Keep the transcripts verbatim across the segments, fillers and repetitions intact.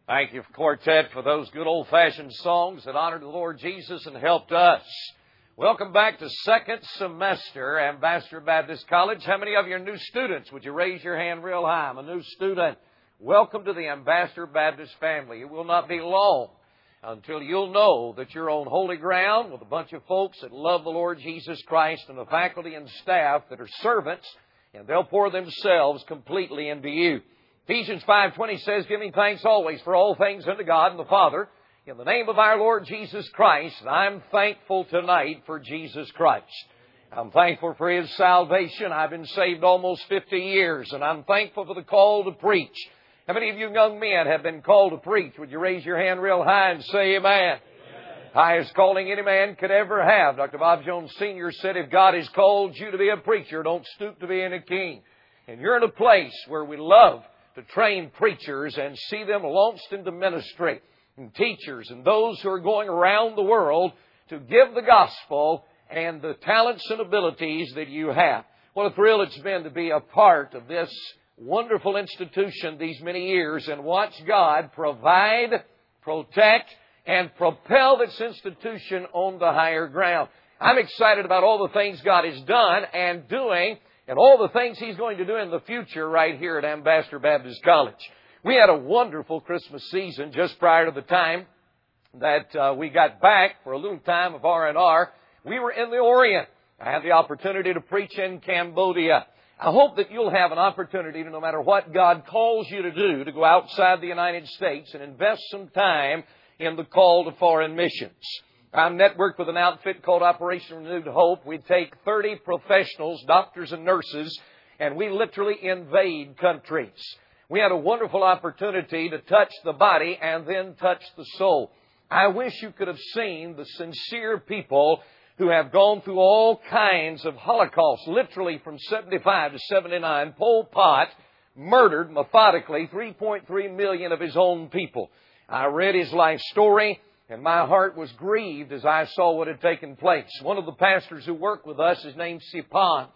Thank you, Quartet, for those good old-fashioned songs that honored the Lord Jesus and helped us. Welcome back to second semester, Ambassador Baptist College. How many of you are new students? Would you raise your hand real high? I'm a new student. Welcome to the Ambassador Baptist family. It will not be long until you'll know that you're on holy ground with a bunch of folks that love the Lord Jesus Christ and the faculty and staff that are servants, and they'll pour themselves completely into you. Ephesians five twenty says, giving thanks always for all things unto God and the Father, in the name of our Lord Jesus Christ. And I'm thankful tonight for Jesus Christ. I'm thankful for His salvation. I've been saved almost fifty years, and I'm thankful for the call to preach. How many of you young men have been called to preach? Would you raise your hand real high and say amen? Amen. Highest calling any man could ever have. Doctor Bob Jones Senior said, if God has called you to be a preacher, don't stoop to being a king. And you're in a place where we love to train preachers and see them launched into ministry, and teachers and those who are going around the world to give the gospel and the talents and abilities that you have. What a thrill it's been to be a part of this wonderful institution these many years and watch God provide, protect, and propel this institution on the higher ground. I'm excited about all the things God has done and doing, and all the things He's going to do in the future right here at Ambassador Baptist College. We had a wonderful Christmas season just prior to the time that uh, we got back for a little time of R and R. We were in the Orient. I had the opportunity to preach in Cambodia. I hope that you'll have an opportunity to, no matter what God calls you to do, to go outside the United States and invest some time in the call to foreign missions. I'm networked with an outfit called Operation Renewed Hope. We take thirty professionals, doctors and nurses, and we literally invade countries. We had a wonderful opportunity to touch the body and then touch the soul. I wish you could have seen the sincere people who have gone through all kinds of holocausts, literally from seventy-five to seventy-nine. Pol Pot murdered methodically three point three million of his own people. I read his life story, and my heart was grieved as I saw what had taken place. One of the pastors who worked with us is named Sipan.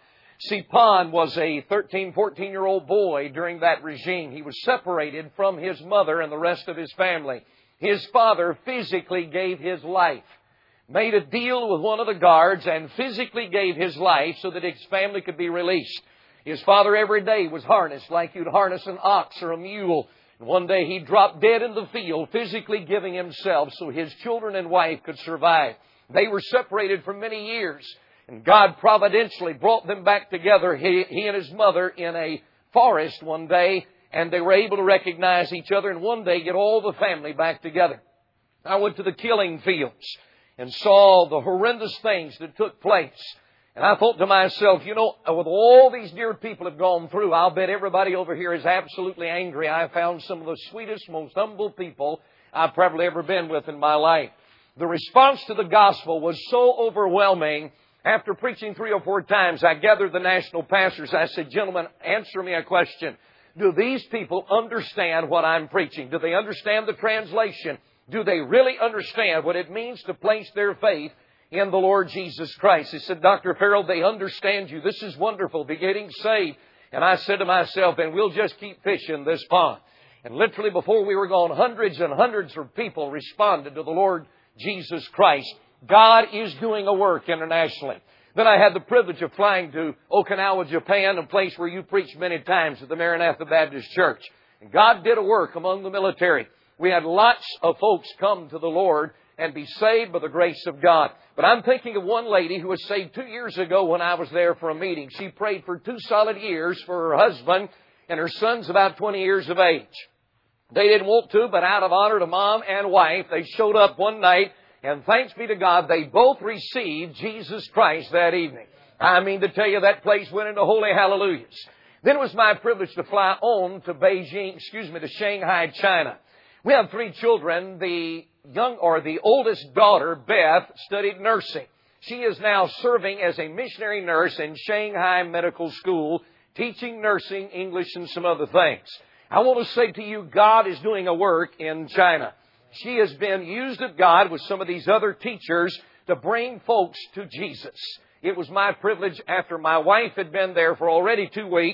Sipan was a thirteen, fourteen-year-old boy during that regime. He was separated from his mother and the rest of his family. His father physically gave his life, made a deal with one of the guards, and physically gave his life so that his family could be released. His father every day was harnessed like you'd harness an ox or a mule. One day he dropped dead in the field, physically giving himself so his children and wife could survive. They were separated for many years, and God providentially brought them back together, he, he and his mother, in a forest one day, and they were able to recognize each other and one day get all the family back together. I went to the killing fields and saw the horrendous things that took place. And I thought to myself, you know, with all these dear people have gone through, I'll bet everybody over here is absolutely angry. I found some of the sweetest, most humble people I've probably ever been with in my life. The response to the gospel was so overwhelming. After preaching three or four times, I gathered the national pastors. I said, gentlemen, answer me a question. Do these people understand what I'm preaching? Do they understand the translation? Do they really understand what it means to place their faith in the Lord Jesus Christ? He said, Doctor Farrell, they understand you. This is wonderful, be getting saved. And I said to myself, and we'll just keep fishing this pond. And literally before we were gone, hundreds and hundreds of people responded to the Lord Jesus Christ. God is doing a work internationally. Then I had the privilege of flying to Okinawa, Japan, a place where you preached many times at the Maranatha Baptist Church. And God did a work among the military. We had lots of folks come to the Lord and be saved by the grace of God. But I'm thinking of one lady who was saved two years ago when I was there for a meeting. She prayed for two solid years for her husband, and her son's about twenty years of age. They didn't want to, but out of honor to mom and wife, they showed up one night, and thanks be to God, they both received Jesus Christ that evening. I mean to tell you, that place went into holy hallelujahs. Then it was my privilege to fly on to Beijing, excuse me, to Shanghai, China. We have three children. The young or the oldest daughter, Beth, studied nursing. She is now serving as a missionary nurse in Shanghai Medical School, teaching nursing, English, and some other things. I want to say to you, God is doing a work in China. She has been used of God with some of these other teachers to bring folks to Jesus. It was my privilege, after my wife had been there for already two weeks,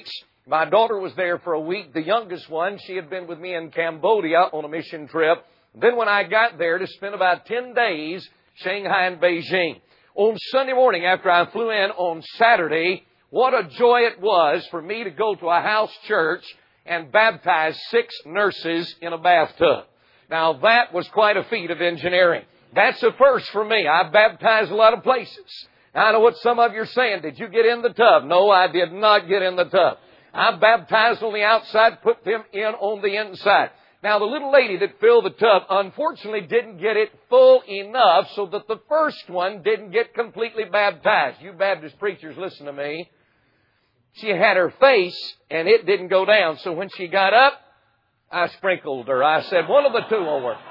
My daughter was there for a week. The youngest one, she had been with me in Cambodia on a mission trip. Then when I got there to spend about ten days, Shanghai and Beijing. On Sunday morning after I flew in on Saturday, what a joy it was for me to go to a house church and baptize six nurses in a bathtub. Now that was quite a feat of engineering. That's a first for me. I've baptized a lot of places. I know what some of you are saying. Did you get in the tub? No, I did not get in the tub. I baptized on the outside, put them in on the inside. Now, the little lady that filled the tub, unfortunately, didn't get it full enough so that the first one didn't get completely baptized. You Baptist preachers, listen to me. She had her face, and it didn't go down. So when she got up, I sprinkled her. I said, one of the two will work.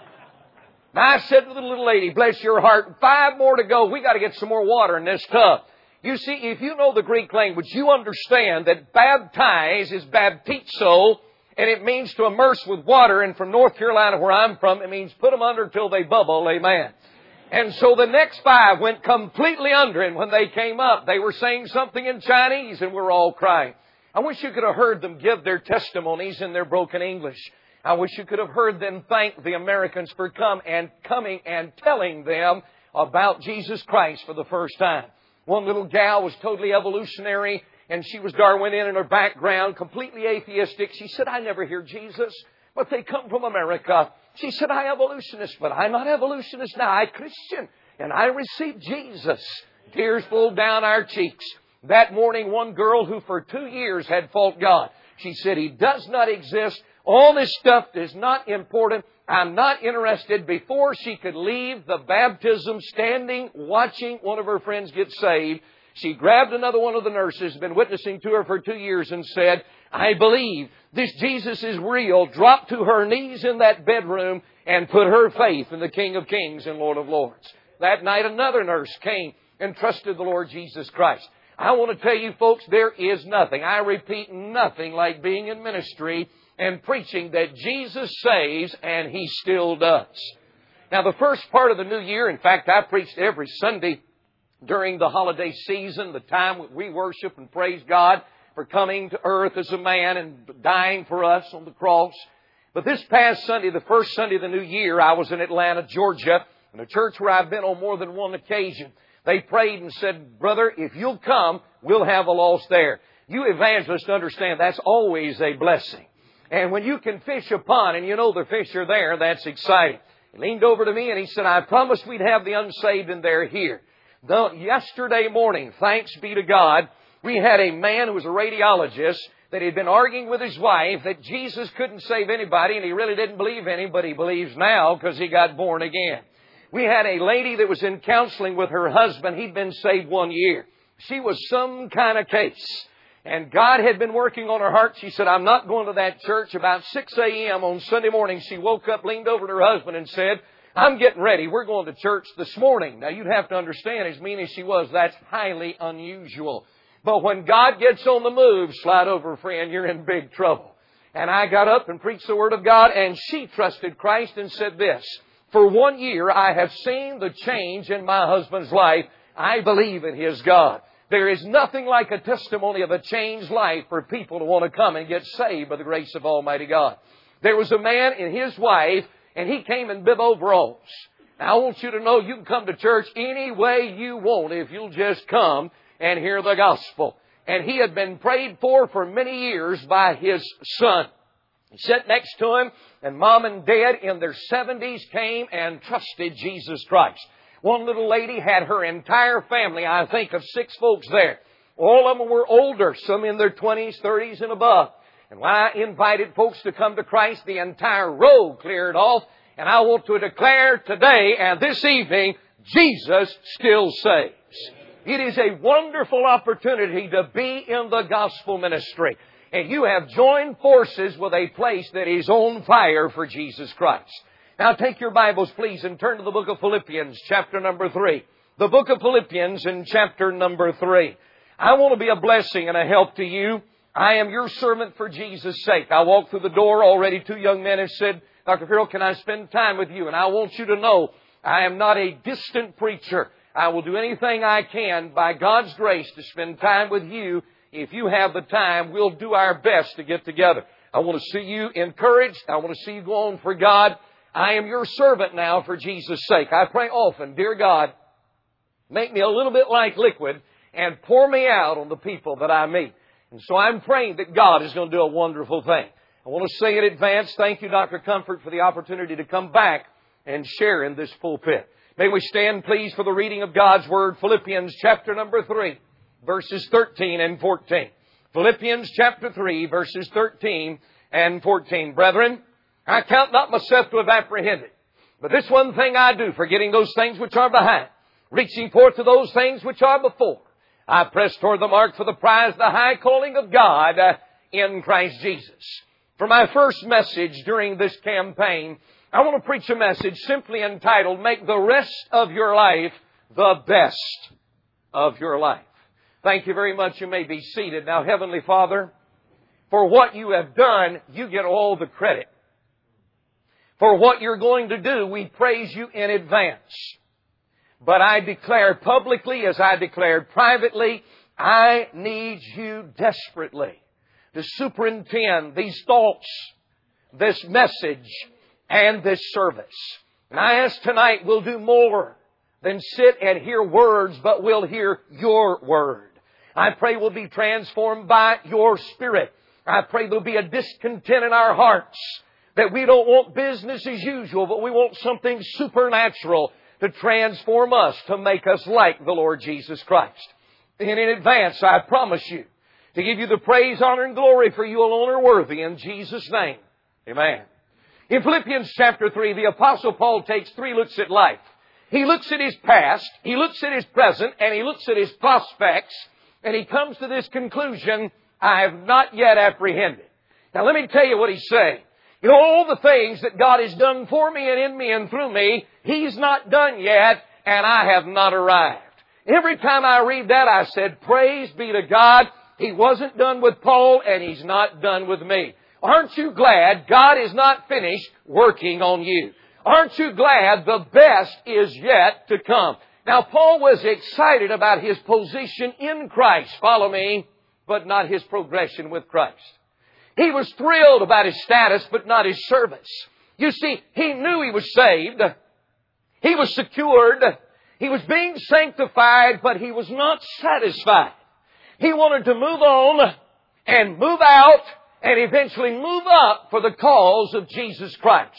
Now, I said to the little lady, bless your heart, five more to go. We got to get some more water in this tub. You see, if you know the Greek language, you understand that baptize is baptizo, and it means to immerse with water. And from North Carolina, where I'm from, it means put them under till they bubble. Amen. And so the next five went completely under, and when they came up, they were saying something in Chinese, and we were all crying. I wish you could have heard them give their testimonies in their broken English. I wish you could have heard them thank the Americans for come and coming and telling them about Jesus Christ for the first time. One little gal was totally evolutionary, and she was Darwinian in her background, completely atheistic. She said, I never hear Jesus, but they come from America. She said, I evolutionist, but I'm not evolutionist now. I'm Christian, and I received Jesus. Tears flowed down our cheeks. That morning, one girl who for two years had fought God, she said, He does not exist. All this stuff is not important. I'm not interested. Before she could leave the baptism, standing, watching one of her friends get saved, she grabbed another one of the nurses, been witnessing to her for two years, and said, I believe this Jesus is real. Dropped to her knees in that bedroom and put her faith in the King of Kings and Lord of Lords. That night, another nurse came and trusted the Lord Jesus Christ. I want to tell you, folks, there is nothing, I repeat, nothing like being in ministry and preaching that Jesus saves, and He still does. Now, the first part of the new year, in fact, I preached every Sunday during the holiday season, the time we worship and praise God for coming to earth as a man and dying for us on the cross. But this past Sunday, the first Sunday of the new year, I was in Atlanta, Georgia, in a church where I've been on more than one occasion. They prayed and said, brother, if you'll come, we'll have a lost there. You evangelists understand that's always a blessing. And when you can fish a pond and you know the fish are there, that's exciting. He leaned over to me and he said, I promised we'd have the unsaved and they're here. The, yesterday morning, thanks be to God, we had a man who was a radiologist that had been arguing with his wife that Jesus couldn't save anybody, and he really didn't believe any, but he believes now because he got born again. We had a lady that was in counseling with her husband. He'd been saved one year. She was some kind of case. And God had been working on her heart. She said, I'm not going to that church. About six a.m. on Sunday morning, she woke up, leaned over to her husband and said, I'm getting ready. We're going to church this morning. Now, you'd have to understand, as mean as she was, that's highly unusual. But when God gets on the move, slide over, friend, you're in big trouble. And I got up and preached the Word of God, and she trusted Christ and said this, for one year, I have seen the change in my husband's life. I believe in His God. There is nothing like a testimony of a changed life for people to want to come and get saved by the grace of Almighty God. There was a man and his wife, and he came in bib overalls. Now, I want you to know you can come to church any way you want if you'll just come and hear the gospel. And he had been prayed for for many years by his son. He sat next to him, and mom and dad in their seventies came and trusted Jesus Christ. One little lady had her entire family, I think, of six folks there. All of them were older, some in their twenties, thirties, and above. And when I invited folks to come to Christ, the entire row cleared off. And I want to declare today and this evening, Jesus still saves. It is a wonderful opportunity to be in the gospel ministry. And you have joined forces with a place that is on fire for Jesus Christ. Now take your Bibles, please, and turn to the book of Philippians, chapter number three. The book of Philippians in chapter number three. I want to be a blessing and a help to you. I am your servant for Jesus' sake. I walked through the door already. Two young men have said, Doctor Farrell, can I spend time with you? And I want you to know I am not a distant preacher. I will do anything I can by God's grace to spend time with you if you have the time, we'll do our best to get together. I want to see you encouraged. I want to see you go on for God. I am your servant now for Jesus' sake. I pray often, dear God, make me a little bit like liquid and pour me out on the people that I meet. And so I'm praying that God is going to do a wonderful thing. I want to say in advance, thank you, Doctor Comfort, for the opportunity to come back and share in this pulpit. May we stand, please, for the reading of God's Word, Philippians chapter number three, verses thirteen and fourteen. Philippians chapter three, verses thirteen and fourteen. Brethren, I count not myself to have apprehended, but this one thing I do, forgetting those things which are behind, reaching forth to those things which are before, I press toward the mark for the prize, the high calling of God uh, in Christ Jesus. For my first message during this campaign, I want to preach a message simply entitled, Make the Rest of Your Life the Best of Your Life. Thank you very much. You may be seated. Now, Heavenly Father, for what you have done, you get all the credit. For what you're going to do, we praise you in advance. But I declare publicly, as I declared privately, I need you desperately to superintend these thoughts, this message, and this service. And I ask tonight we'll do more than sit and hear words, but we'll hear your word. I pray we'll be transformed by your Spirit. I pray there'll be a discontent in our hearts, that we don't want business as usual, but we want something supernatural to transform us, to make us like the Lord Jesus Christ. And in advance, I promise you to give you the praise, honor, and glory, for you alone are worthy, in Jesus' name. Amen. In Philippians chapter three, the Apostle Paul takes three looks at life. He looks at his past, he looks at his present, and he looks at his prospects, and he comes to this conclusion, I have not yet apprehended. Now let me tell you what he's saying. You know, all the things that God has done for me and in me and through me, He's not done yet, and I have not arrived. Every time I read that, I said, praise be to God, He wasn't done with Paul, and He's not done with me. Aren't you glad God is not finished working on you? Aren't you glad the best is yet to come? Now, Paul was excited about his position in Christ, follow me, but not his progression with Christ. He was thrilled about his status, but not his service. You see, he knew he was saved. He was secured. He was being sanctified, but he was not satisfied. He wanted to move on and move out and eventually move up for the cause of Jesus Christ.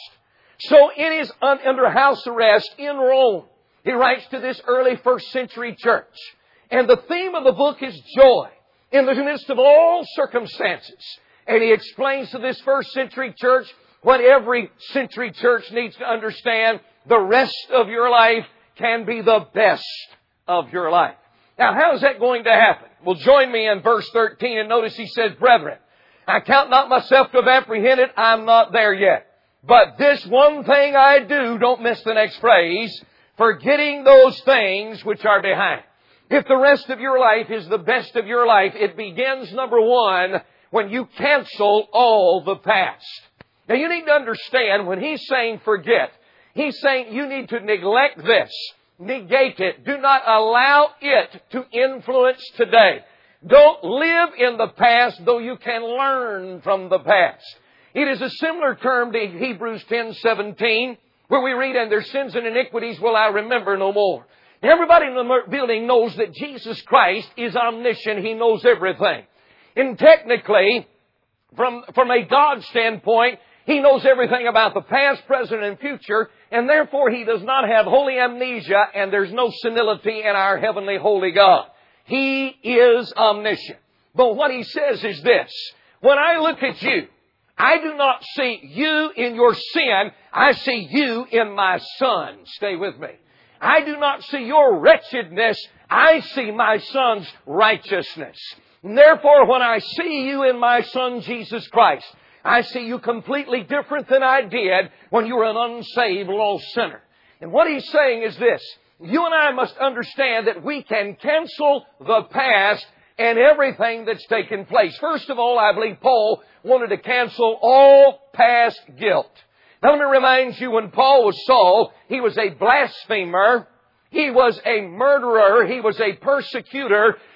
So in his under house arrest in Rome, he writes to this early first century church. And the theme of the book is joy in the midst of all circumstances. And he explains to this first century church what every century church needs to understand. The rest of your life can be the best of your life. Now, how is that going to happen? Well, join me in verse thirteen and notice he says, Brethren, I count not myself to have apprehended. I'm not there yet. But this one thing I do, don't miss the next phrase, forgetting those things which are behind. If the rest of your life is the best of your life, it begins, number one, when you cancel all the past. Now you need to understand when he's saying forget, he's saying you need to neglect this, negate it. Do not allow it to influence today. Don't live in the past, though you can learn from the past. It is a similar term to Hebrews ten seventeen, where we read, and their sins and iniquities will I remember no more. Everybody in the building knows that Jesus Christ is omniscient. He knows everything. And technically, from, from a God standpoint, He knows everything about the past, present, and future, and therefore He does not have holy amnesia, and there's no senility in our heavenly holy God. He is omniscient. But what He says is this, when I look at you, I do not see you in your sin, I see you in my Son. Stay with me. I do not see your wretchedness, I see my Son's righteousness. And therefore, when I see you in my Son, Jesus Christ, I see you completely different than I did when you were an unsaved, lost sinner. And what He's saying is this, you and I must understand that we can cancel the past and everything that's taken place. First of all, I believe Paul wanted to cancel all past guilt. Now let me remind you, when Paul was Saul, he was a blasphemer. He was a murderer. He was a persecutor.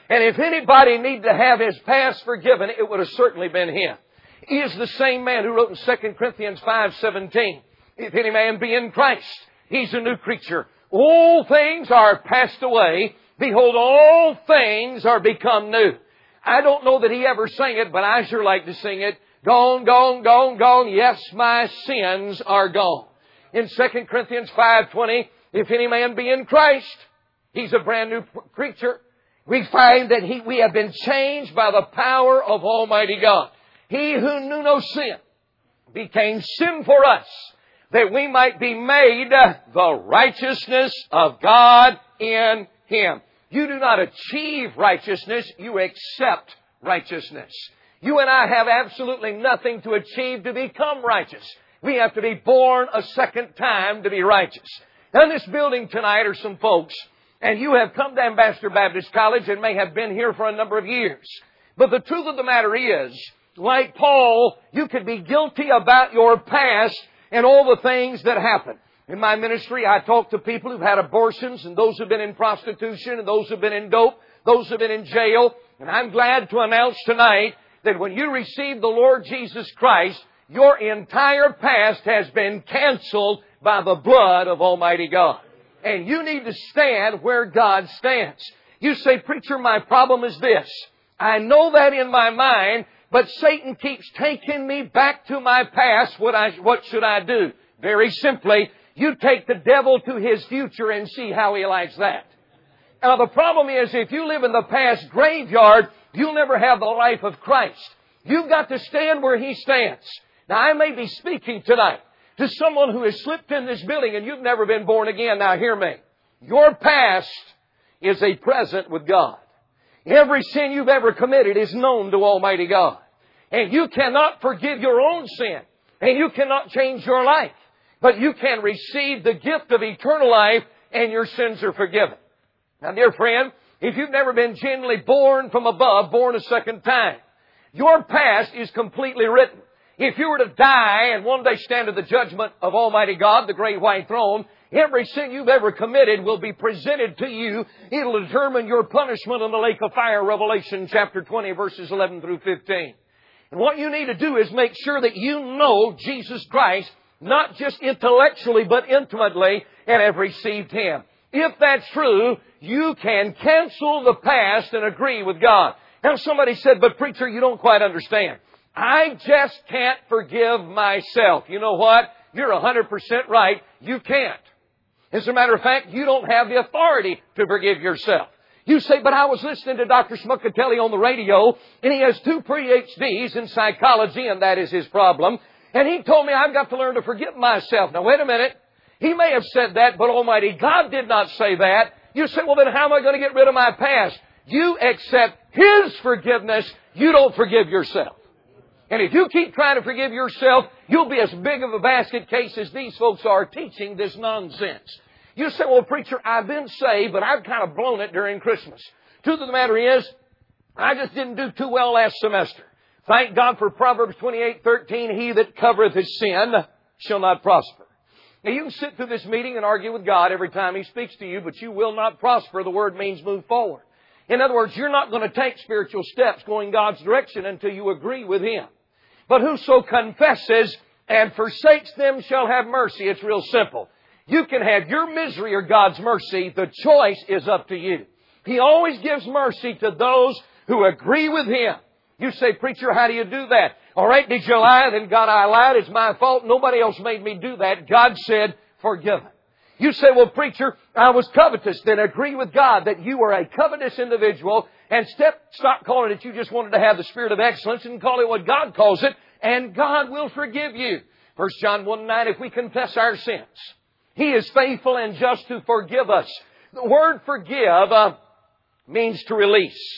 And if anybody needed to have his past forgiven, it would have certainly been him. He is the same man who wrote in Second Corinthians five seventeen, if any man be in Christ, he's a new creature. All things are passed away. Behold, all things are become new. I don't know that he ever sang it, but I sure like to sing it. Gone, gone, gone, gone. Yes, my sins are gone. In Second Corinthians five twenty, if any man be in Christ, he's a brand new creature. We find that he, we have been changed by the power of Almighty God. He who knew no sin became sin for us, that we might be made the righteousness of God in Him. You do not achieve righteousness, you accept righteousness. You and I have absolutely nothing to achieve to become righteous. We have to be born a second time to be righteous. Now in this building tonight are some folks, and you have come to Ambassador Baptist College and may have been here for a number of years. But the truth of the matter is, like Paul, you could be guilty about your past and all the things that happened. In my ministry, I talk to people who've had abortions and those who've been in prostitution and those who've been in dope, those who've been in jail. And I'm glad to announce tonight that when you receive the Lord Jesus Christ, your entire past has been canceled by the blood of Almighty God. And you need to stand where God stands. You say, preacher, my problem is this. I know that in my mind, but Satan keeps taking me back to my past. What, I, what should I do? Very simply, you take the devil to his future and see how he likes that. Now the problem is, if you live in the past graveyard, you'll never have the life of Christ. You've got to stand where He stands. Now I may be speaking tonight to someone who has slipped in this building and you've never been born again. Now hear me. Your past is a present with God. Every sin you've ever committed is known to Almighty God. And you cannot forgive your own sin. And you cannot change your life. But you can receive the gift of eternal life and your sins are forgiven. Now, dear friend, if you've never been genuinely born from above, born a second time, your past is completely written. If you were to die and one day stand at the judgment of Almighty God, the great white throne, every sin you've ever committed will be presented to you. It'll determine your punishment in the lake of fire, Revelation chapter twenty, verses eleven through fifteen. And what you need to do is make sure that you know Jesus Christ, not just intellectually, but intimately, and have received Him. If that's true, you can cancel the past and agree with God. Now somebody said, but preacher, you don't quite understand. I just can't forgive myself. You know what? You're one hundred percent right. You can't. As a matter of fact, you don't have the authority to forgive yourself. You say, but I was listening to Doctor Smuckatelli on the radio, and he has two P H Ds in psychology, and that is his problem. And he told me I've got to learn to forgive myself. Now, wait a minute. He may have said that, but Almighty God did not say that. You say, well, then how am I going to get rid of my past? You accept His forgiveness. You don't forgive yourself. And if you keep trying to forgive yourself, you'll be as big of a basket case as these folks are teaching this nonsense. You say, well, preacher, I've been saved, but I've kind of blown it during Christmas. Truth of the matter is, I just didn't do too well last semester. Thank God for Proverbs twenty-eight thirteen, he that covereth his sin shall not prosper. Now, you can sit through this meeting and argue with God every time He speaks to you, but you will not prosper. The word means move forward. In other words, you're not going to take spiritual steps going God's direction until you agree with Him. But whoso confesses and forsakes them shall have mercy. It's real simple. You can have your misery or God's mercy. The choice is up to you. He always gives mercy to those who agree with Him. You say, preacher, how do you do that? All right, did you lie? Then God, I lied. It's my fault. Nobody else made me do that. God said, forgiven. You say, well, preacher, I was covetous. Then agree with God that you are a covetous individual and step, stop calling it you just wanted to have the spirit of excellence and call it what God calls it, and God will forgive you. First John one nine, if we confess our sins, He is faithful and just to forgive us. The word forgive uh, means to release.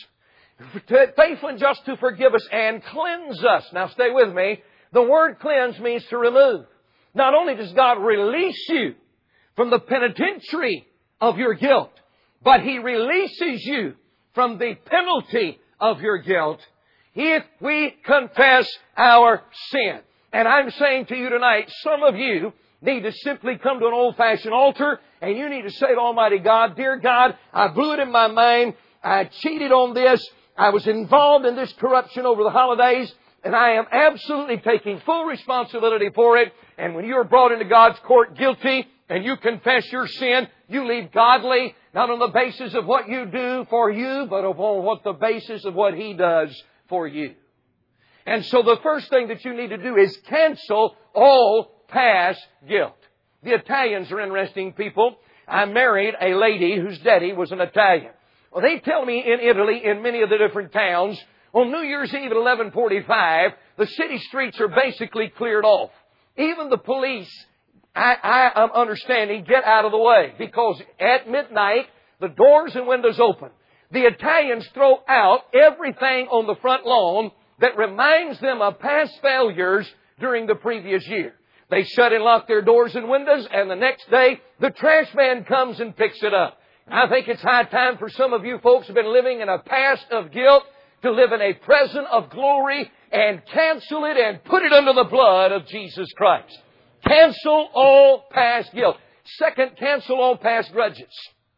Faithful and just to forgive us and cleanse us. Now stay with me. The word cleanse means to remove. Not only does God release you from the penitentiary of your guilt, but He releases you from the penalty of your guilt if we confess our sin. And I'm saying to you tonight, some of you need to simply come to an old-fashioned altar and you need to say to Almighty God, dear God, I blew it in my mind. I cheated on this. I was involved in this corruption over the holidays, and I am absolutely taking full responsibility for it. And when you are brought into God's court guilty and you confess your sin, you leave godly, not on the basis of what you do for you, but upon what the basis of what He does for you. And so the first thing that you need to do is cancel all past guilt. The Italians are interesting people. I married a lady whose daddy was an Italian. Well, they tell me in Italy, in many of the different towns, on New Year's Eve at eleven forty-five, the city streets are basically cleared off. Even the police, I, I am understanding, get out of the way. Because at midnight, the doors and windows open. The Italians throw out everything on the front lawn that reminds them of past failures during the previous year. They shut and lock their doors and windows, and the next day, the trash man comes and picks it up. I think it's high time for some of you folks who have been living in a past of guilt to live in a present of glory and cancel it and put it under the blood of Jesus Christ. Cancel all past guilt. Second, cancel all past grudges.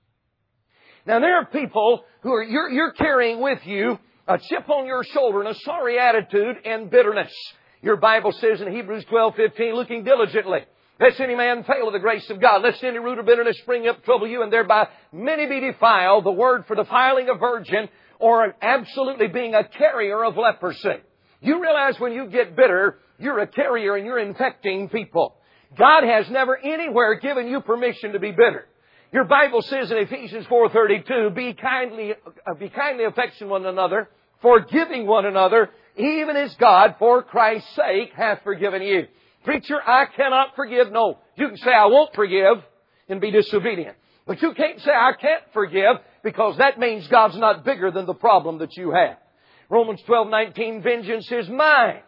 Now, there are people who are, you're, you're carrying with you a chip on your shoulder and a sorry attitude and bitterness. Your Bible says in Hebrews twelve fifteen, looking diligently, lest any man fail of the grace of God, lest any root of bitterness spring up, trouble you, and thereby many be defiled. The word for defiling a virgin or absolutely being a carrier of leprosy. You realize when you get bitter, you're a carrier and you're infecting people. God has never anywhere given you permission to be bitter. Your Bible says in Ephesians four thirty-two, be kindly, uh, be kindly affectionate one another, forgiving one another, even as God, for Christ's sake, hath forgiven you. Preacher, I cannot forgive. No, you can say I won't forgive and be disobedient. But you can't say I can't forgive, because that means God's not bigger than the problem that you have. Romans twelve nineteen, vengeance is mine.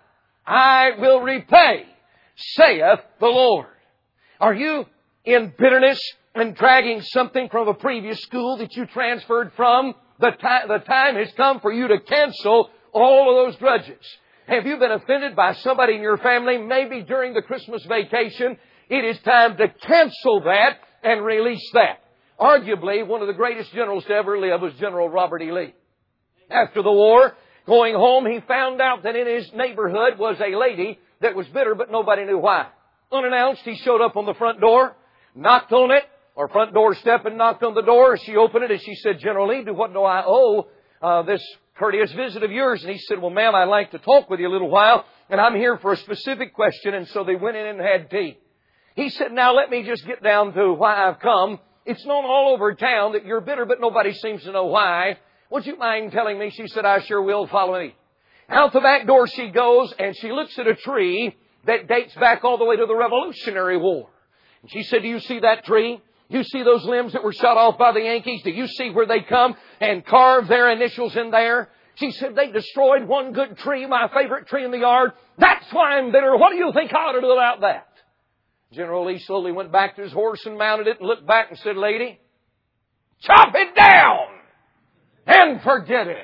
I will repay, saith the Lord. Are you in bitterness and dragging something from a previous school that you transferred from? The time, the time has come for you to cancel all of those grudges. Have you been offended by somebody in your family, maybe during the Christmas vacation? It is time to cancel that and release that. Arguably, one of the greatest generals to ever live was General Robert E. Lee. After the war, going home, he found out that in his neighborhood was a lady that was bitter, but nobody knew why. Unannounced, he showed up on the front door, knocked on it, or front door step and knocked on the door. She opened it and she said, General Lee, to what do I owe uh, this courteous visit of yours? And he said, well, ma'am, I'd like to talk with you a little while, and I'm here for a specific question. And so they went in and had tea. He said, now let me just get down to why I've come. It's known all over town that you're bitter, but nobody seems to know why. Would you mind telling me? She said, I sure will. Follow me. Out the back door she goes, and she looks at a tree that dates back all the way to the Revolutionary War. And she said, do you see that tree? You see those limbs that were shot off by the Yankees? Do you see where they come and carve their initials in there? She said, they destroyed one good tree, my favorite tree in the yard. That's why I'm bitter. What do you think I ought to do about that? General Lee slowly went back to his horse and mounted it and looked back and said, lady, chop it down and forget it.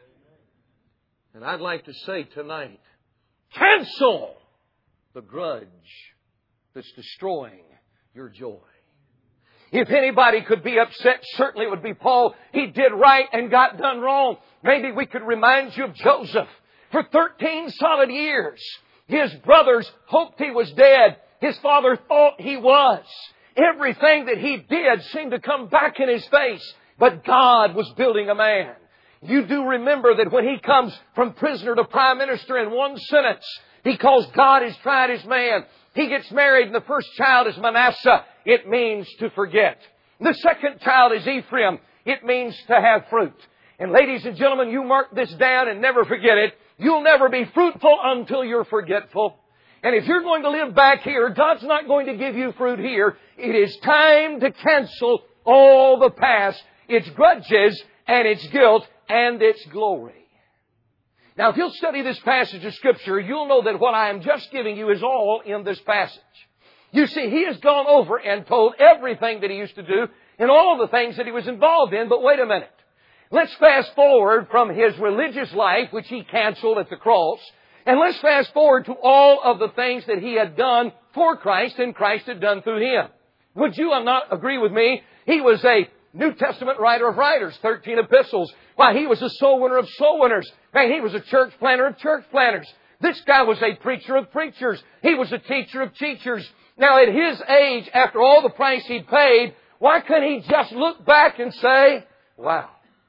And I'd like to say tonight, cancel the grudge that's destroying your joy. If anybody could be upset, certainly it would be Paul. He did right and got done wrong. Maybe we could remind you of Joseph. For thirteen solid years, his brothers hoped he was dead. His father thought he was. Everything that he did seemed to come back in his face. But God was building a man. You do remember that when he comes from prisoner to prime minister in one sentence, because God has tried his man. He gets married and the first child is Manasseh. It means to forget. The second child is Ephraim. It means to have fruit. And ladies and gentlemen, you mark this down and never forget it. You'll never be fruitful until you're forgetful. And if you're going to live back here, God's not going to give you fruit here. It is time to cancel all the past, its grudges and its guilt and its glory. Now, if you'll study this passage of Scripture, you'll know that what I am just giving you is all in this passage. You see, he has gone over and told everything that he used to do and all of the things that he was involved in. But wait a minute. Let's fast forward from his religious life, which he canceled at the cross, and let's fast forward to all of the things that he had done for Christ and Christ had done through him. Would you not agree with me? He was a New Testament writer of writers, thirteen epistles. Why, he was a soul winner of soul winners. Man, he was a church planter of church planters. This guy was a preacher of preachers. He was a teacher of teachers. Now, at his age, after all the price he paid, why couldn't he just look back and say, wow,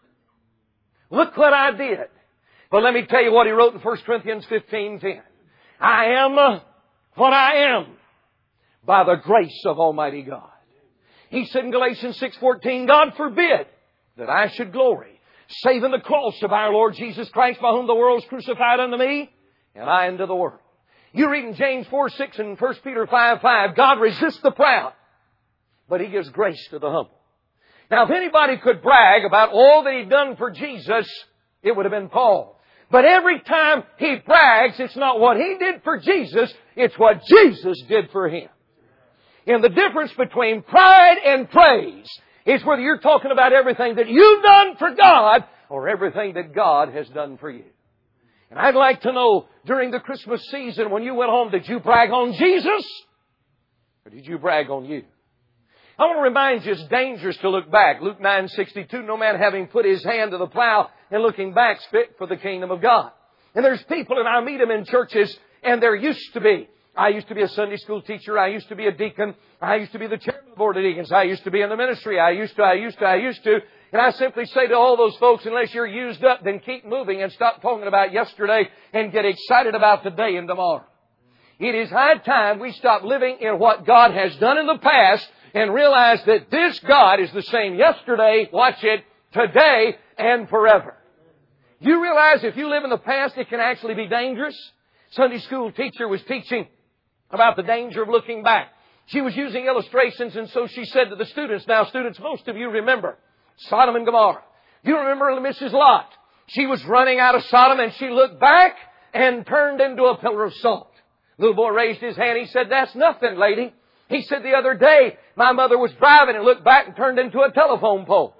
look what I did. But let me tell you what he wrote in First Corinthians fifteen ten. I am what I am by the grace of Almighty God. He said in Galatians six fourteen, God forbid that I should glory, save in the cross of our Lord Jesus Christ, by whom the world is crucified unto me, and I unto the world. You read in James four six and First Peter five five, God resists the proud, but He gives grace to the humble. Now, if anybody could brag about all that He'd done for Jesus, it would have been Paul. But every time he brags, it's not what he did for Jesus, it's what Jesus did for him. And the difference between pride and praise is whether you're talking about everything that you've done for God or everything that God has done for you. And I'd like to know, during the Christmas season when you went home, did you brag on Jesus or did you brag on you? I want to remind you, it's dangerous to look back. Luke nine sixty-two, no man having put his hand to the plow and looking back is fit for the kingdom of God. And there's people, and I meet them in churches, and there used to be. I used to be a Sunday school teacher. I used to be a deacon. I used to be the chairman of the board of deacons. I used to be in the ministry. I used to, I used to, I used to. And I simply say to all those folks, unless you're used up, then keep moving and stop talking about yesterday and get excited about today and tomorrow. It is high time we stop living in what God has done in the past and realize that this God is the same yesterday, watch it, today, and forever. You realize if you live in the past, it can actually be dangerous? Sunday school teacher was teaching about the danger of looking back. She was using illustrations, and so she said to the students, now students, most of you remember Sodom and Gomorrah. You remember Missus Lot. She was running out of Sodom, and she looked back and turned into a pillar of salt. Little boy raised his hand. He said, that's nothing, lady. He said, the other day, my mother was driving and looked back and turned into a telephone pole.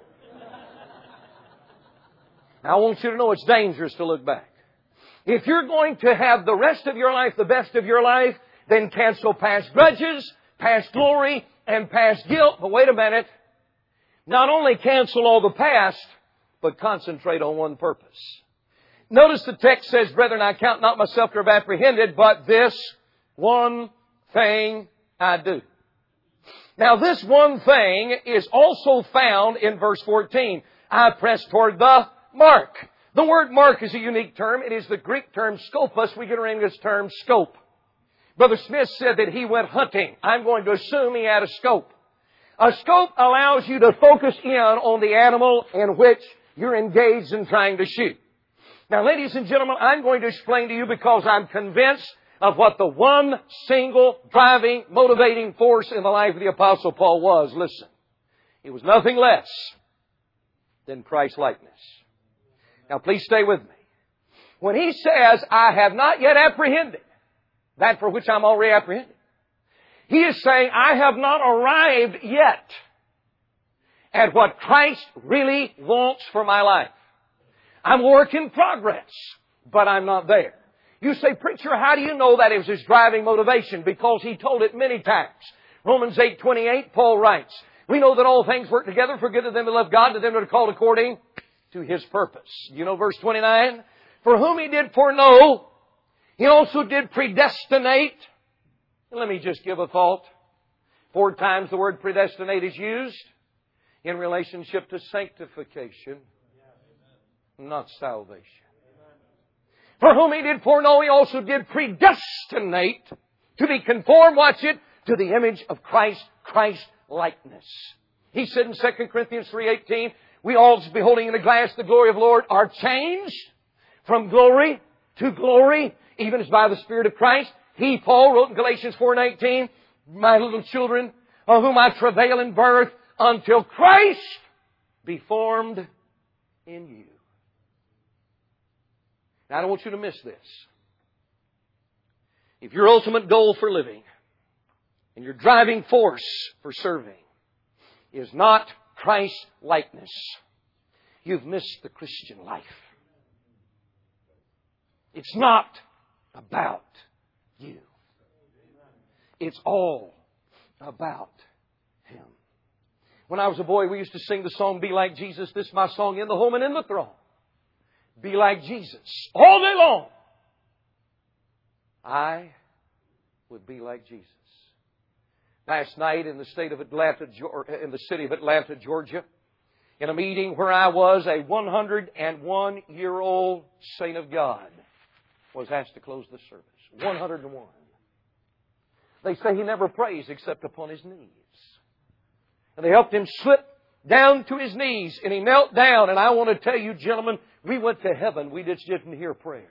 Now, I want you to know it's dangerous to look back. If you're going to have the rest of your life, the best of your life, then cancel past grudges, past glory, and past guilt. But wait a minute. Not only cancel all the past, but concentrate on one purpose. Notice the text says, brethren, I count not myself to have apprehended, but this one thing I do. Now, this one thing is also found in verse fourteen. I press toward the mark. The word mark is a unique term. It is the Greek term scopus. We get our English term scope. Brother Smith said that he went hunting. I'm going to assume he had a scope. A scope allows you to focus in on the animal in which you're engaged in trying to shoot. Now, ladies and gentlemen, I'm going to explain to you because I'm convinced of what the one single driving, motivating force in the life of the Apostle Paul was. Listen, it was nothing less than Christ-likeness. Now, please stay with me. When he says, I have not yet apprehended that for which I'm already apprehended, he is saying, I have not arrived yet at what Christ really wants for my life. I'm a work in progress, but I'm not there. You say, preacher, how do you know that it was his driving motivation? Because he told it many times. Romans eight twenty-eight, Paul writes, we know that all things work together for good to them that love God, to them that are called according to His purpose. You know verse twenty-nine? For whom He did foreknow, He also did predestinate. And let me just give a thought. Four times the word predestinate is used in relationship to sanctification, not salvation. For whom He did foreknow, He also did predestinate to be conformed, watch it, to the image of Christ, Christ-likeness. He said in Second Corinthians three eighteen, we all, beholding in a glass the glory of the Lord, are changed from glory to glory, even as by the Spirit of Christ. He, Paul, wrote in Galatians four eighteen, my little children, of whom I travail in birth, until Christ be formed in you. Now, I don't want you to miss this. If your ultimate goal for living and your driving force for serving is not Christ-likeness, you've missed the Christian life. It's not about you. It's all about Him. When I was a boy, we used to sing the song, Be Like Jesus. This is my song in the home and in the throng. Be like Jesus all day long. I would be like Jesus. Last night in the state of Atlanta, in the city of Atlanta, Georgia, in a meeting where I was, a one hundred one year old saint of God was asked to close the service. one hundred one. They say he never prays except upon his knees. And they helped him slip down to his knees, and he knelt down. And I want to tell you, gentlemen, we went to heaven. We just didn't hear prayer.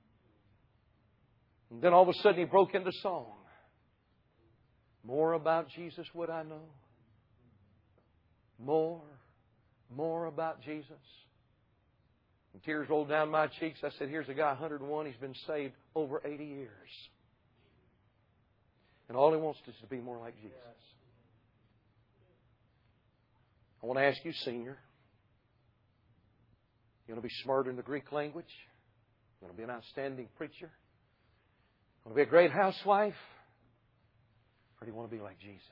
And then all of a sudden he broke into song. More about Jesus would I know. More, more about Jesus. And tears rolled down my cheeks. I said, here's a guy, one hundred one. He's been saved over eighty years. And all he wants is to be more like Jesus. I want to ask you, senior, you want to be smarter in the Greek language? You want to be an outstanding preacher? You want to be a great housewife? Or do you want to be like Jesus?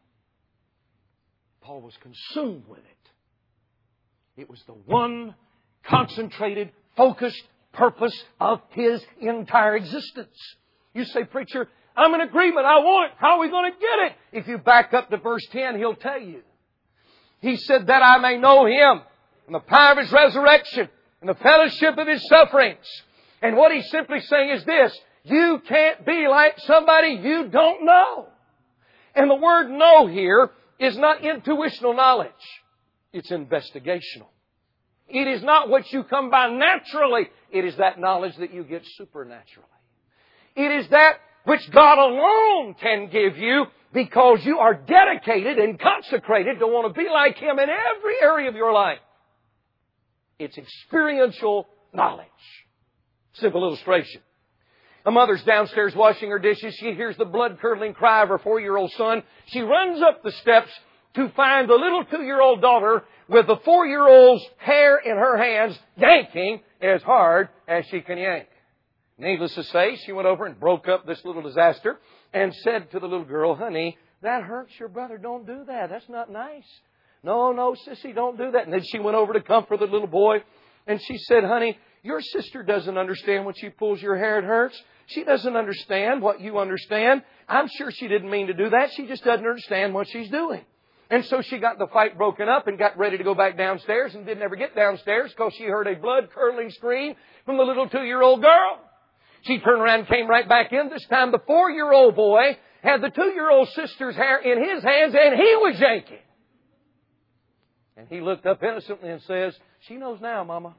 Paul was consumed with it. It was the one concentrated, focused purpose of his entire existence. You say, preacher, I'm in agreement. I want it. How are we going to get it? If you back up to verse ten, he'll tell you. He said, that I may know Him and the power of His resurrection and the fellowship of His sufferings. And what he's simply saying is this: you can't be like somebody you don't know. And the word know here is not intuitional knowledge. It's investigational. It is not what you come by naturally. It is that knowledge that you get supernaturally. It is that which God alone can give you because you are dedicated and consecrated to want to be like Him in every area of your life. It's experiential knowledge. Simple illustration. A mother's downstairs washing her dishes. She hears the blood-curdling cry of her four-year-old son. She runs up the steps to find the little two-year-old daughter with the four-year-old's hair in her hands, yanking as hard as she can yank. Needless to say, she went over and broke up this little disaster and said to the little girl, honey, that hurts your brother. Don't do that. That's not nice. No, no, sissy, don't do that. And then she went over to comfort the little boy. And she said, honey, your sister doesn't understand when she pulls your hair, it hurts. She doesn't understand what you understand. I'm sure she didn't mean to do that. She just doesn't understand what she's doing. And so she got the fight broken up and got ready to go back downstairs and didn't ever get downstairs because she heard a blood-curdling scream from the little two-year-old girl. She turned around and came right back in. This time the four-year-old boy had the two-year-old sister's hair in his hands and he was yanking. And he looked up innocently and says, she knows now, Mama.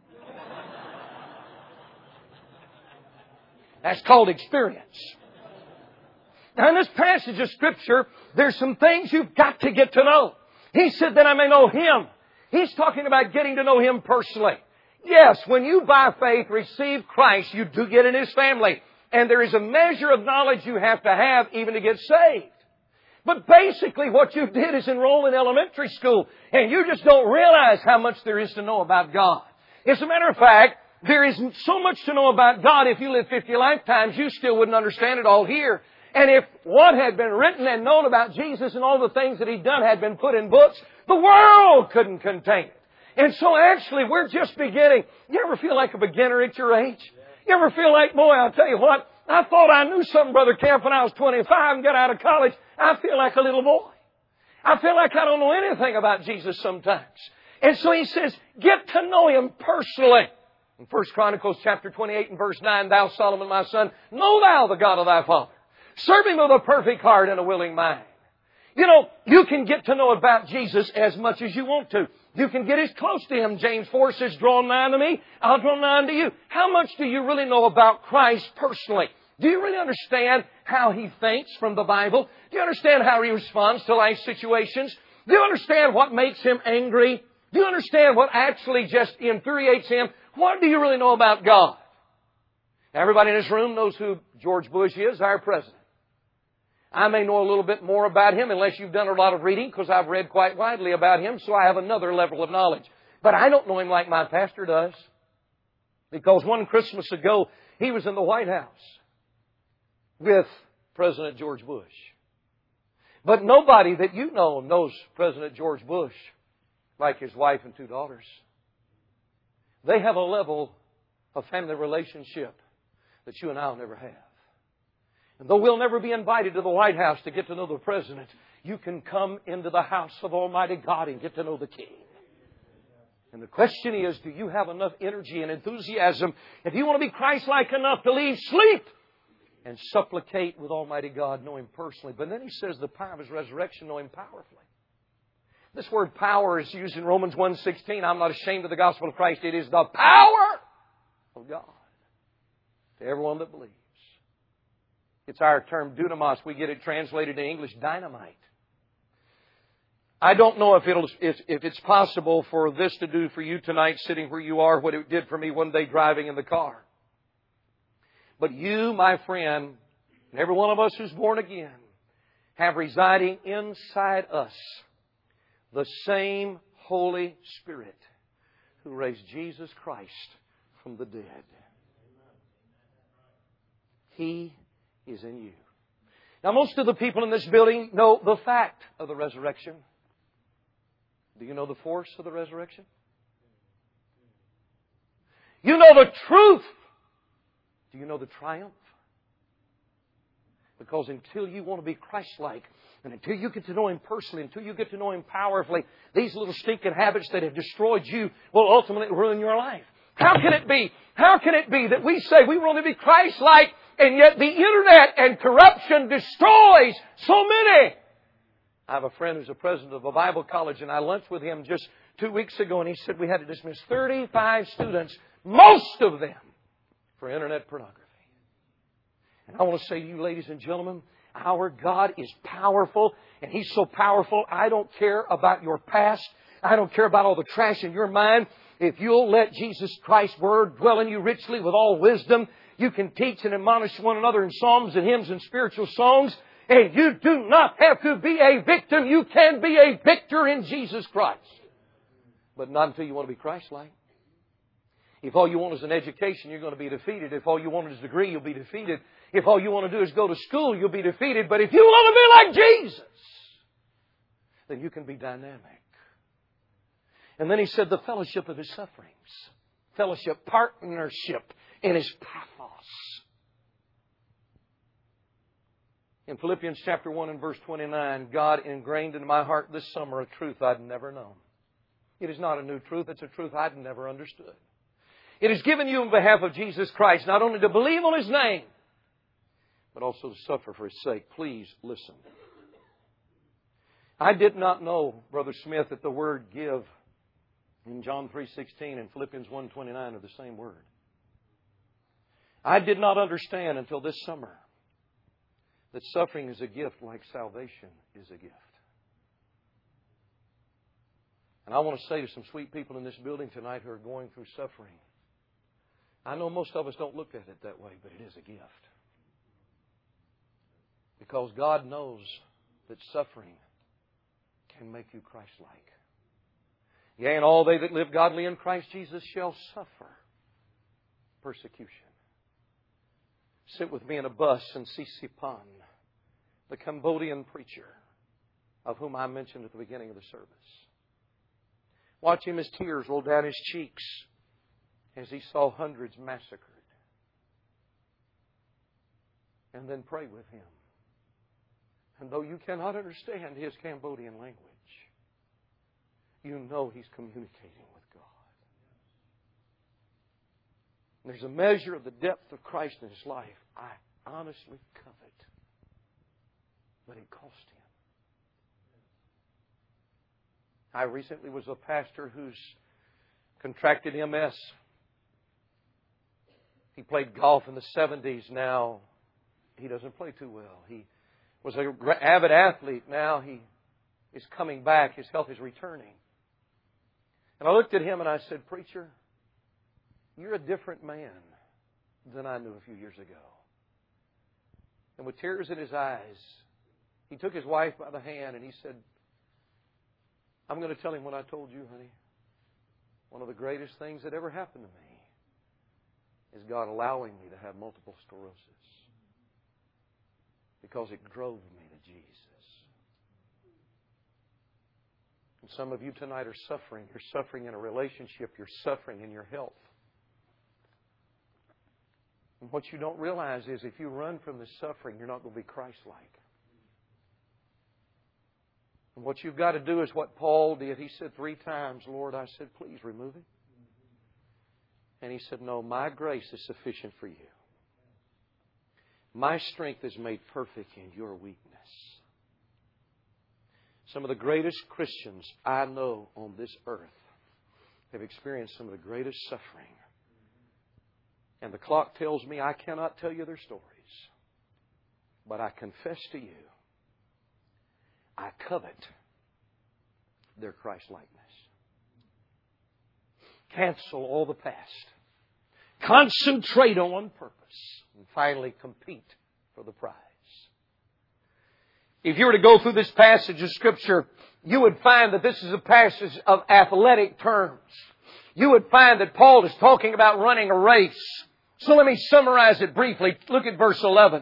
That's called experience. Now in this passage of Scripture, there's some things you've got to get to know. He said that I may know Him. He's talking about getting to know Him personally. Yes, when you by faith receive Christ, you do get in His family. And there is a measure of knowledge you have to have even to get saved. But basically what you did is enroll in elementary school. And you just don't realize how much there is to know about God. As a matter of fact, there is so much to know about God. If you live fifty lifetimes, you still wouldn't understand it all here. And if what had been written and known about Jesus and all the things that He'd done had been put in books, the world couldn't contain it. And so actually, we're just beginning. You ever feel like a beginner at your age? You ever feel like, boy, I'll tell you what, I thought I knew something, Brother Camp, when I was twenty-five and got out of college. I feel like a little boy. I feel like I don't know anything about Jesus sometimes. And so he says, get to know Him personally. In First Chronicles chapter twenty-eight and verse nine, thou Solomon, my son, know thou the God of thy father. Serve Him with a perfect heart and a willing mind. You know, you can get to know about Jesus as much as you want to. You can get as close to Him. James four says, draw nigh to me, I'll draw nigh unto you. How much do you really know about Christ personally? Do you really understand how He thinks from the Bible? Do you understand how He responds to life situations? Do you understand what makes Him angry? Do you understand what actually just infuriates Him? What do you really know about God? Now, everybody in this room knows who George Bush is, our president. I may know a little bit more about him unless you've done a lot of reading, because I've read quite widely about him, so I have another level of knowledge. But I don't know him like my pastor does. Because one Christmas ago, he was in the White House with President George Bush. But nobody that you know knows President George Bush like his wife and two daughters. They have a level of family relationship that you and I will never have. And though we'll never be invited to the White House to get to know the President, you can come into the house of Almighty God and get to know the King. And the question is, do you have enough energy and enthusiasm? If you want to be Christ-like enough to leave sleep and supplicate with Almighty God, know Him personally. But then He says the power of His resurrection, know Him powerfully. This word power is used in Romans one sixteen. I'm not ashamed of the gospel of Christ. It is the power of God to everyone that believes. It's our term dunamos. We get it translated in English, dynamite. I don't know if it'll if, if it's possible for this to do for you tonight, sitting where you are, what it did for me one day driving in the car. But you, my friend, and every one of us who's born again, have residing inside us the same Holy Spirit who raised Jesus Christ from the dead. He is in you. Now, most of the people in this building know the fact of the resurrection. Do you know the force of the resurrection? You know the truth. Do you know the triumph? Because until you want to be Christ-like, and until you get to know Him personally, until you get to know Him powerfully, these little stinking habits that have destroyed you will ultimately ruin your life. How can it be? How can it be that we say we want to be Christ-like, and yet the internet and corruption destroys so many? I have a friend who's a president of a Bible college, and I lunched with him just two weeks ago, and he said we had to dismiss thirty-five students, most of them, for internet pornography. And I want to say to you, ladies and gentlemen, our God is powerful, and He's so powerful, I don't care about your past. I don't care about all the trash in your mind. If you'll let Jesus Christ's Word dwell in you richly with all wisdom, you can teach and admonish one another in psalms and hymns and spiritual songs. And you do not have to be a victim. You can be a victor in Jesus Christ. But not until you want to be Christ-like. If all you want is an education, you're going to be defeated. If all you want is a degree, you'll be defeated. If all you want to do is go to school, you'll be defeated. But if you want to be like Jesus, then you can be dynamic. And then He said the fellowship of His sufferings. Fellowship, partnership in His pathos. In Philippians chapter one and verse twenty-nine, God ingrained into my heart this summer a truth I'd never known. It is not a new truth, it's a truth I'd never understood. It is given you on behalf of Jesus Christ, not only to believe on His name, but also to suffer for His sake. Please listen. I did not know, Brother Smith, that the word give in John three sixteen and Philippians one twenty-nine are the same word. I did not understand until this summer that suffering is a gift like salvation is a gift. And I want to say to some sweet people in this building tonight who are going through suffering, I know most of us don't look at it that way, but it is a gift. Because God knows that suffering can make you Christ-like. Yea, and all they that live godly in Christ Jesus shall suffer persecution. Sit with me in a bus and see Sipan, the Cambodian preacher of whom I mentioned at the beginning of the service. Watch him as tears roll down his cheeks as he saw hundreds massacred. And then pray with him. And though you cannot understand his Cambodian language, you know he's communicating with God. There's a measure of the depth of Christ in his life I honestly covet. But it cost him. I recently was a pastor who's contracted M S. He played golf in the seventies. Now he doesn't play too well. He was an avid athlete. Now he is coming back. His health is returning. And I looked at him and I said, "Preacher, you're a different man than I knew a few years ago." And with tears in his eyes, he took his wife by the hand and he said, "I'm going to tell him what I told you, honey. One of the greatest things that ever happened to me is God allowing me to have multiple sclerosis. Because it drove me to Jesus." And some of you tonight are suffering. You're suffering in a relationship. You're suffering in your health. And what you don't realize is if you run from the suffering, you're not going to be Christ-like. And what you've got to do is what Paul did. He said three times, Lord, I said, please remove it. And He said, no, my grace is sufficient for you. My strength is made perfect in your weakness. Some of the greatest Christians I know on this earth have experienced some of the greatest suffering. And the clock tells me I cannot tell you their stories. But I confess to you, I covet their Christ-likeness. Cancel all the past. Concentrate on one purpose. And finally, compete for the prize. If you were to go through this passage of Scripture, you would find that this is a passage of athletic terms. You would find that Paul is talking about running a race. So let me summarize it briefly. Look at verse eleven.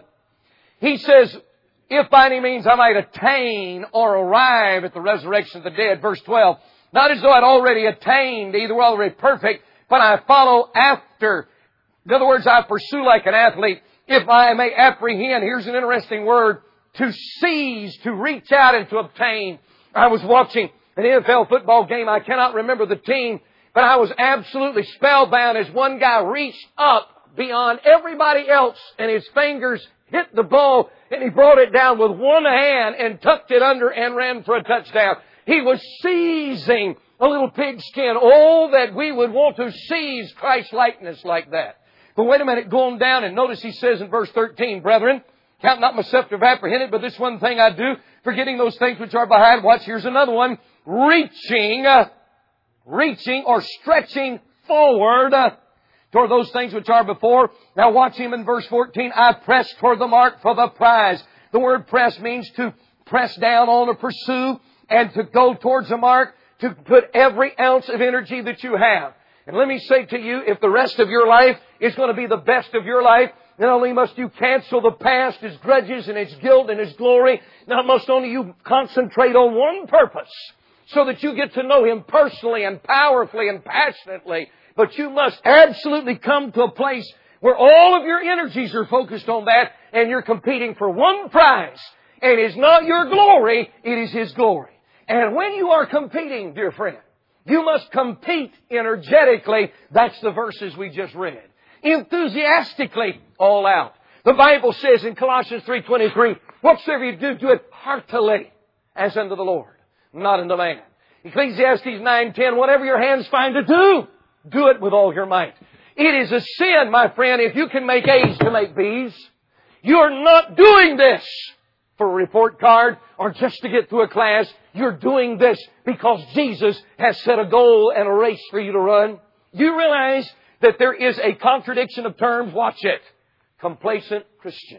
He says, if by any means I might attain or arrive at the resurrection of the dead. Verse twelve. Not as though I'd already attained, either were already perfect, but I follow after. In other words, I pursue like an athlete. If I may apprehend, here's an interesting word, to seize, to reach out and to obtain. I was watching an N F L football game. I cannot remember the team, but I was absolutely spellbound as one guy reached up beyond everybody else and his fingers hit the ball and he brought it down with one hand and tucked it under and ran for a touchdown. He was seizing a little pigskin. Oh, that we would want to seize Christ-likeness like that. But wait a minute, go on down and notice he says in verse thirteen, brethren, count not myself to have apprehended, but this one thing I do, forgetting those things which are behind. Watch, here's another one. Reaching, uh, reaching or stretching forward uh, toward those things which are before. Now watch him in verse fourteen. I press toward the mark for the prize. The word press means to press down on or pursue and to go towards the mark, to put every ounce of energy that you have. And let me say to you, if the rest of your life is going to be the best of your life, not only must you cancel the past, its grudges and its guilt and its glory, not must only you concentrate on one purpose so that you get to know Him personally and powerfully and passionately, but you must absolutely come to a place where all of your energies are focused on that and you're competing for one prize. And it is not your glory, it is His glory. And when you are competing, dear friend, you must compete energetically. That's the verses we just read. Enthusiastically, all out. The Bible says in Colossians three twenty-three, whatsoever you do, do it heartily, as unto the Lord, not unto man. Ecclesiastes nine ten, whatever your hands find to do, do it with all your might. It is a sin, my friend, if you can make A's to make B's. You're not doing this for a report card or just to get through a class. You're doing this because Jesus has set a goal and a race for you to run. Do you realize that there is a contradiction of terms? Watch it. Complacent Christian.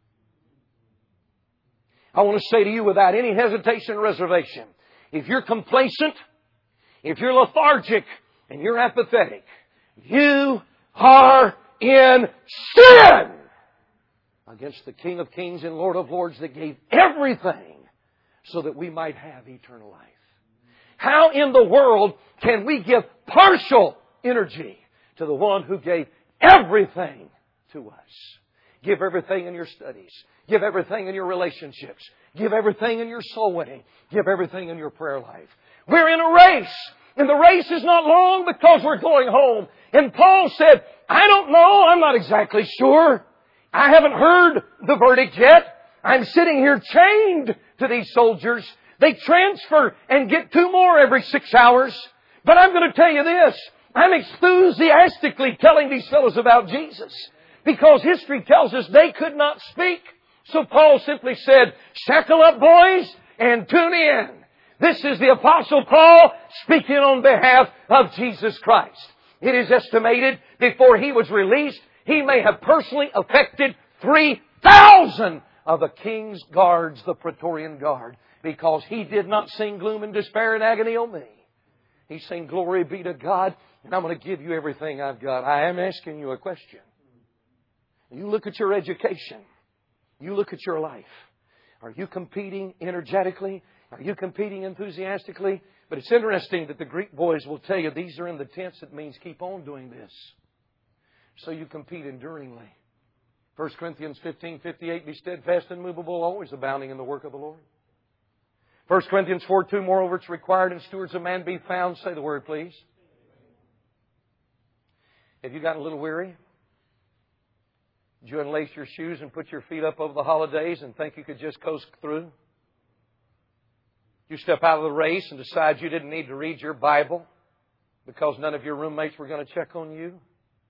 I want to say to you without any hesitation or reservation, if you're complacent, if you're lethargic, and you're apathetic, you are in sin against the King of Kings and Lord of Lords that gave everything so that we might have eternal life. How in the world can we give partial energy to the one who gave everything to us? Give everything in your studies. Give everything in your relationships. Give everything in your soul winning. Give everything in your prayer life. We're in a race. And the race is not long because we're going home. And Paul said, I don't know. I'm not exactly sure. I haven't heard the verdict yet. I'm sitting here chained to these soldiers. They transfer and get two more every six hours. But I'm going to tell you this. I'm enthusiastically telling these fellows about Jesus because history tells us they could not speak. So Paul simply said, shackle up, boys, and tune in. This is the Apostle Paul speaking on behalf of Jesus Christ. It is estimated before he was released, he may have personally affected three thousand of the king's guards, the Praetorian Guard, because he did not sing gloom and despair and agony on me. He sang, glory be to God, and I'm going to give you everything I've got. I am asking you a question. You look at your education. You look at your life. Are you competing energetically? Are you competing enthusiastically? But it's interesting that the Greek boys will tell you these are in the tense. It means keep on doing this. So you compete enduringly. First Corinthians fifteen fifty-eight, be steadfast and immovable, always abounding in the work of the Lord. First Corinthians four two, moreover, it's required in stewards of man be found. Say the word, please. Have you gotten a little weary? Did you unlace your shoes and put your feet up over the holidays and think you could just coast through? You step out of the race and decide you didn't need to read your Bible because none of your roommates were going to check on you?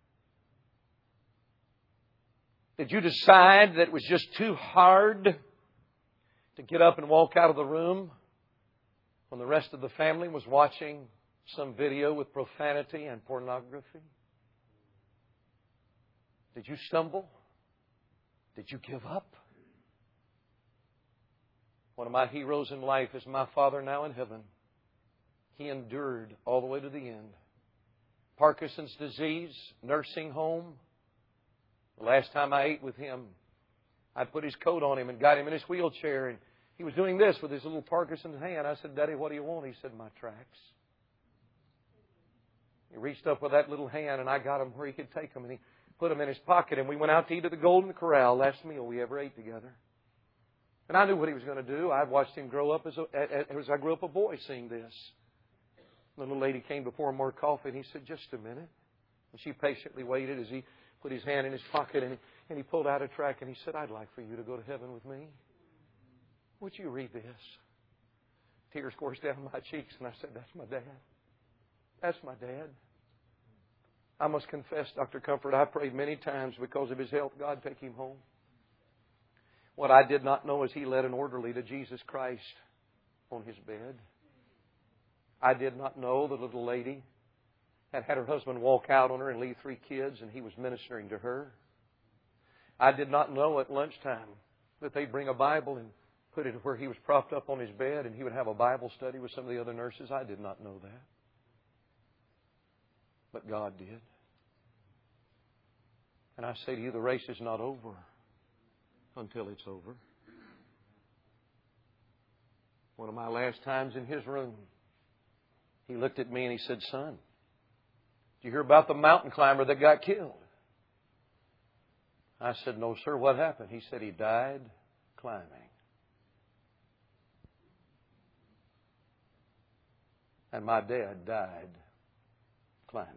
Did you decide that it was just too hard to get up and walk out of the room when the rest of the family was watching some video with profanity and pornography? Did you stumble? Did you give up? One of my heroes in life is my father now in heaven. He endured all the way to the end. Parkinson's disease, nursing home. The last time I ate with him, I put his coat on him and got him in his wheelchair. And he was doing this with his little Parkinson's hand. I said, Daddy, what do you want? He said, my tracts. He reached up with that little hand and I got him where he could take them. And he put them in his pocket. And we went out to eat at the Golden Corral, last meal we ever ate together. And I knew what he was going to do. I watched him grow up as, a, as I grew up a boy seeing this. The little lady came before him more coffee and he said, just a minute. And she patiently waited as he put his hand in his pocket and he, and he pulled out a tract and he said, I'd like for you to go to heaven with me. Would you read this? Tears coursed down my cheeks and I said, that's my dad. That's my dad. I must confess, Doctor Comfort, I prayed many times because of his health, God, take him home. What I did not know is he led an orderly to Jesus Christ on his bed. I did not know the little lady had had her husband walk out on her and leave three kids and he was ministering to her. I did not know at lunchtime that they'd bring a Bible and put it where he was propped up on his bed and he would have a Bible study with some of the other nurses. I did not know that. But God did. And I say to you, the race is not over until it's over. One of my last times in his room, he looked at me and he said, son, did you hear about the mountain climber that got killed? I said, no, sir, what happened? He said he died climbing. And my dad died climbing.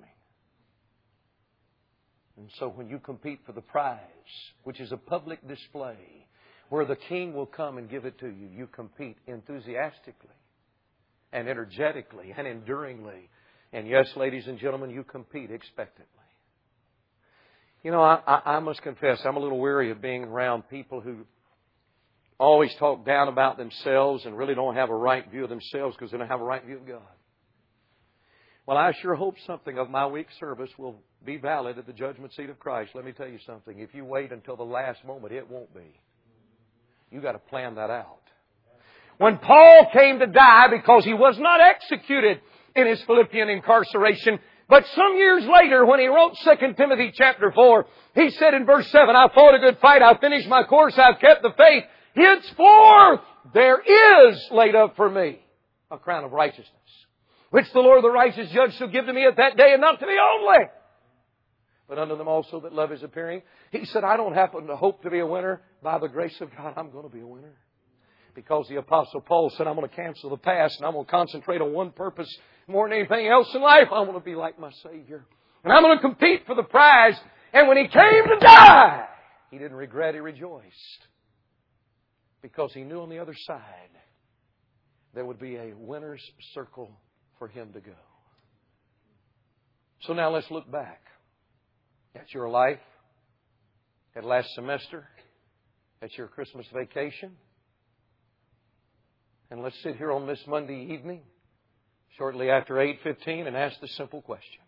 And so when you compete for the prize, which is a public display, where the King will come and give it to you, you compete enthusiastically and energetically and enduringly. And yes, ladies and gentlemen, you compete expectantly. You know, I, I, I must confess, I'm a little weary of being around people who always talk down about themselves and really don't have a right view of themselves because they don't have a right view of God. Well, I sure hope something of my week's service will be valid at the judgment seat of Christ. Let me tell you something. If you wait until the last moment, it won't be. You've got to plan that out. When Paul came to die because he was not executed in his Philippian incarceration, but some years later when he wrote Second Timothy chapter four, he said in verse seven, I fought a good fight, I've finished my course, I've kept the faith. Henceforth there is laid up for me a crown of righteousness, which the Lord the righteous judge shall give to me at that day, and not to me only, but unto them also that love is appearing. He said, I don't happen to hope to be a winner. By the grace of God, I'm going to be a winner. Because the Apostle Paul said, I'm going to cancel the past and I'm going to concentrate on one purpose more than anything else in life. I want to be like my Savior. And I'm going to compete for the prize. And when he came to die, he didn't regret, he rejoiced. Because he knew on the other side there would be a winner's circle for him to go. So now let's look back at your life, at last semester, at your Christmas vacation. And let's sit here on this Monday evening, shortly after eight fifteen, and ask the simple question.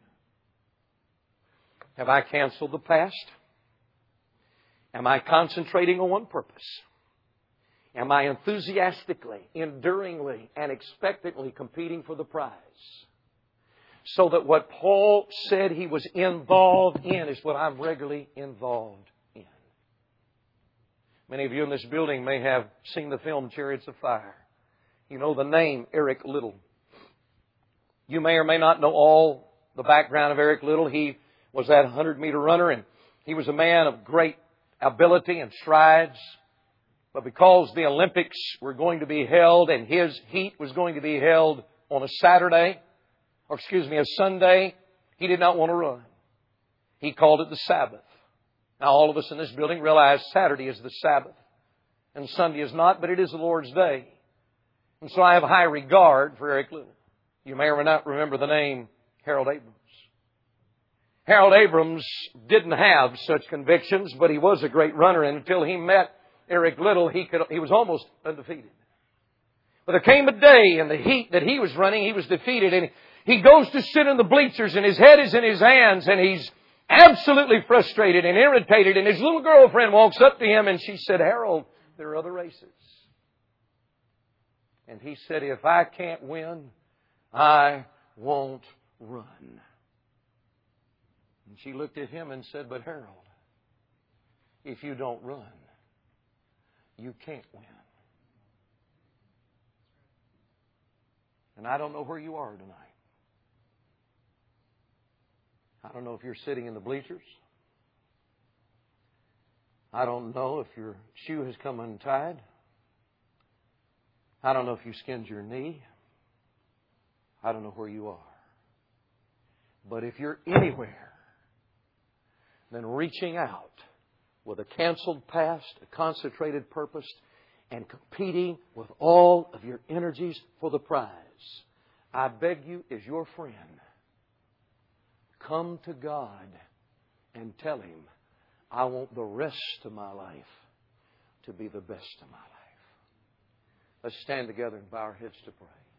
Have I canceled the past? Am I concentrating on one purpose? Am I enthusiastically, enduringly, and expectantly competing for the prize? So that what Paul said he was involved in is what I'm regularly involved in. Many of you in this building may have seen the film Chariots of Fire. You know the name Eric Liddell. You may or may not know all the background of Eric Liddell. He was that hundred-meter runner, and he was a man of great ability and strides. But because the Olympics were going to be held and his heat was going to be held on a Saturday, or excuse me, a Sunday, he did not want to run. He called it the Sabbath. Now, all of us in this building realize Saturday is the Sabbath and Sunday is not, but it is the Lord's day. And so I have high regard for Eric Liddell. You may or may not remember the name Harold Abrams. Harold Abrams didn't have such convictions, but he was a great runner. And until he met Eric Liddell, he could, he was almost undefeated. But there came a day in the heat that he was running, he was defeated. And he goes to sit in the bleachers, and his head is in his hands, and he's absolutely frustrated and irritated. And his little girlfriend walks up to him, and she said, "Harold, there are other races." And he said, "If I can't win, I won't run." And she looked at him and said, "But Harold, if you don't run, you can't win." And I don't know where you are tonight. I don't know if you're sitting in the bleachers. I don't know if your shoe has come untied. I don't know if you skinned your knee. I don't know where you are. But if you're anywhere, then reaching out with a canceled past, a concentrated purpose, and competing with all of your energies for the prize, I beg you, as your friend, come to God and tell Him, I want the rest of my life to be the best of my life. Let's stand together and bow our heads to pray.